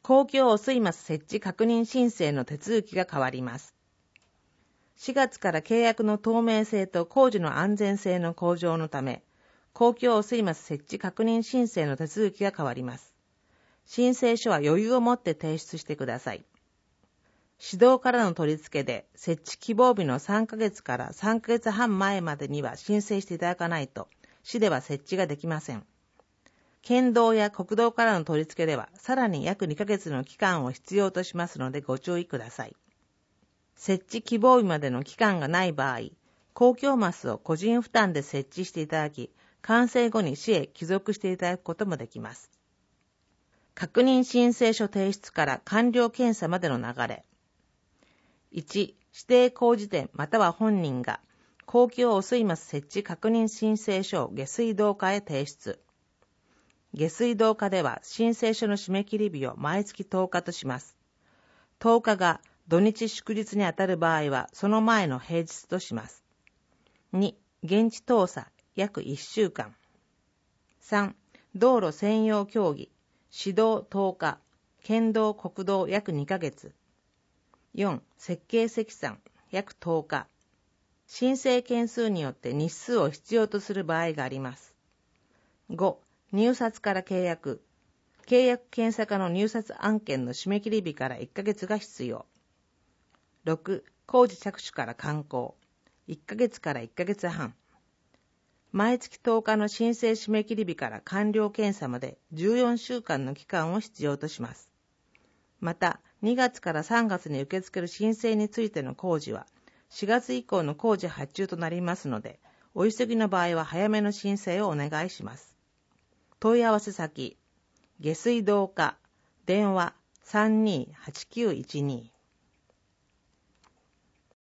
公共汚水マス設置確認申請の手続きが変わります。4月から契約の透明性と工事の安全性の向上のため、公共汚水マス設置確認申請の手続きが変わります。申請書は余裕を持って提出してください。市道からの取り付けで設置希望日の3ヶ月から3ヶ月半前までには申請していただかないと、市では設置ができません。県道や国道からの取り付けでは、さらに約2ヶ月の期間を必要としますのでご注意ください。設置希望日までの期間がない場合、公共マスを個人負担で設置していただき、完成後に市へ帰属していただくこともできます。確認申請書提出から完了検査までの流れ。1、指定工事店または本人が公共汚水マス設置確認申請書を下水道課へ提出。下水道課では申請書の締め切り日を毎月10日とします。10日が土日祝日にあたる場合はその前の平日とします。2、現地調査約1週間。3、道路専用協議、市道10日、県道国道約2ヶ月。4、設計積算約10日。申請件数によって日数を必要とする場合があります。5、入札から契約。契約検査課の入札案件の締め切り日から1ヶ月が必要。6、工事着手から完工。1ヶ月から1ヶ月半。毎月10日の申請締め切り日から完了検査まで14週間の期間を必要とします。また、2月から3月に受け付ける申請についての工事は、4月以降の工事発注となりますので、お急ぎの場合は早めの申請をお願いします。問い合わせ先、下水道課、電話328912。